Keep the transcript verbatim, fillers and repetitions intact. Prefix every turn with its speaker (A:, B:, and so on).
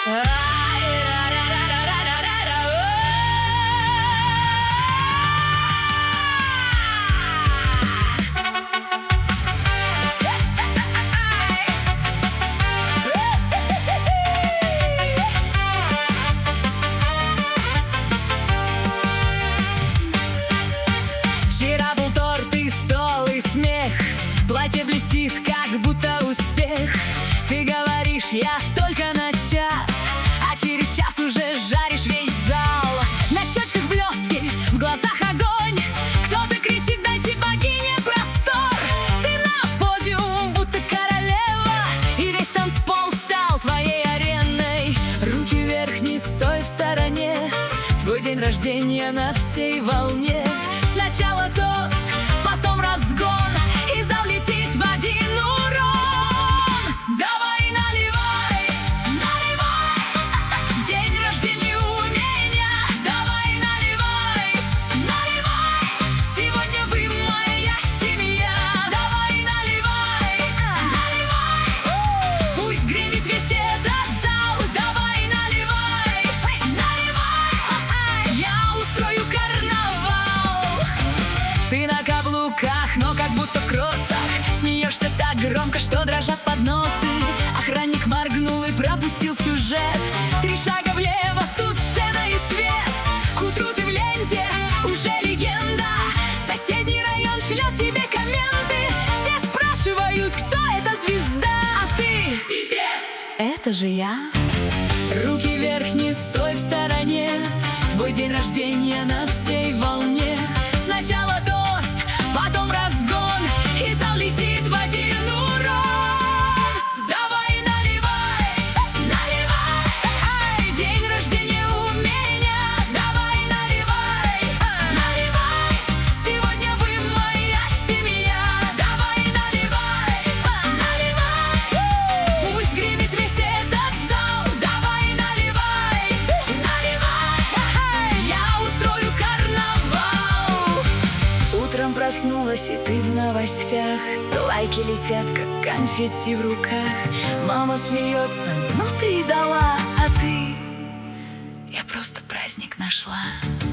A: Вчера был торт и стол и смех, платье блестит, как будто успех. Ты говоришь, я только на час, а через час уже жаришь весь зал. На щечках блестки, в глазах огонь, кто-то кричит: дайте богине простор. Ты на подиум, будто королева, и весь танцпол стал твоей ареной. Руки вверх, не стой в стороне, твой день рождения на всей волне. Сначала тост, потом разгон, и зал летит в один урон. Давай наливай, наливай, день рождения у меня. Давай наливай, наливай, сегодня вы моя семья. Давай наливай, наливай, пусть гремит весь этот зал. Давай наливай, наливай, я устрою карнавал. Ты на каблуках, но как будто в кроссах, смеешься так громко, что дрожат подносы. Охранник моргнул и пропустил сюжет. Три шага влево, тут сцена и свет. К утру ты в ленте, уже легенда. Соседний район шлет тебе комменты. Все спрашивают, кто эта звезда. А ты певец, это же я. Руки вверх, не стой в стороне, твой день рождения на всей волне. Сначала тост, потом разгон, и зал летит в один урон. Давай наливай, наливай, день рождения у меня. Давай наливай, наливай, сегодня вы моя семья. Давай наливай, наливай, пусть гремит весь этот зал. Давай наливай, наливай, я устрою карнавал. Утром проснулась, и ты в новостях. Лайки летят, как конфетти в руках. Мама смеется, ну ты и дала. А ты, я просто праздник нашла.